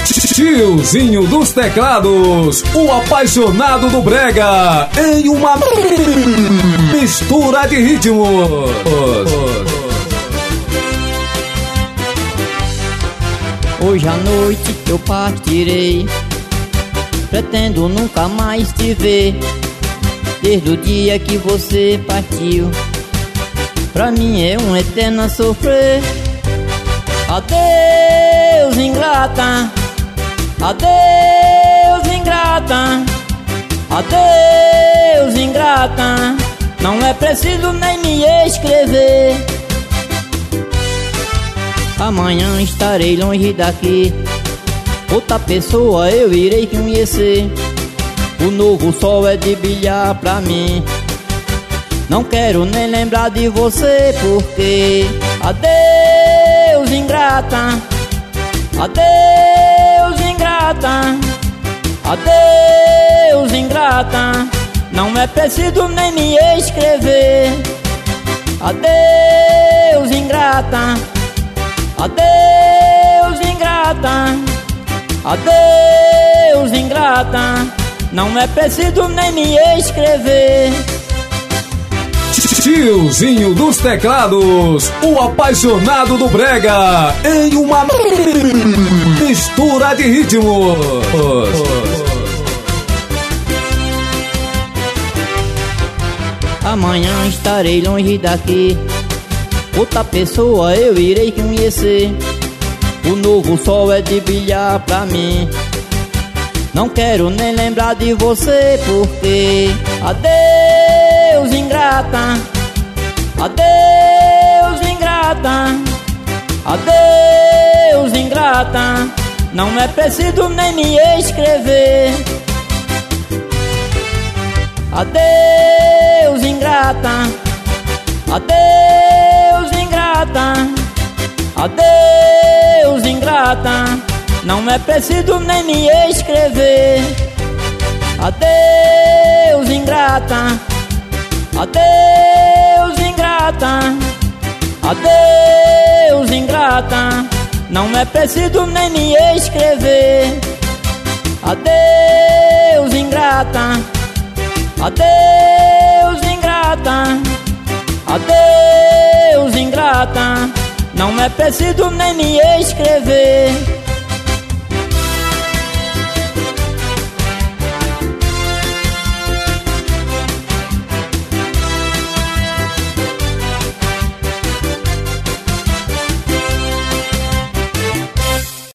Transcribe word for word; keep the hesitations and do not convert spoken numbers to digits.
Tiozinho dos teclados, o apaixonado do brega, em uma mistura de ritmos. Hoje à noite eu partirei, pretendo nunca mais te ver. Desde o dia que você partiu, pra mim é um eterno sofrer. Adeus, ingrata, adeus, ingrata, adeus, ingrata. Não é preciso nem me escrever. Amanhã estarei longe daqui, outra pessoa eu irei conhecer. O novo sol é de brilhar pra mim, não quero nem lembrar de você, porque adeus, ingrata, adeus, ingrata, adeus, ingrata. Não é preciso nem me escrever. Adeus, ingrata, adeus, ingrata, adeus, ingrata. Não é preciso nem me escrever. Tiozinho dos teclados, o apaixonado do brega, em uma mistura de ritmos. Amanhã estarei longe daqui, outra pessoa eu irei conhecer. O novo sol é de brilhar pra mim, não quero nem lembrar de você, porque adeus, ingrata, adeus, ingrata, adeus, ingrata. Não é preciso nem me escrever. Adeus, ingrata, adeus, ingrata, adeus, ingrata. Não é preciso nem me escrever. Adeus, ingrata, adeus, ingrata, adeus, ingrata. Não é preciso nem me escrever. Adeus, ingrata, adeus, ingrata, adeus, ingrata. Não é preciso nem me escrever.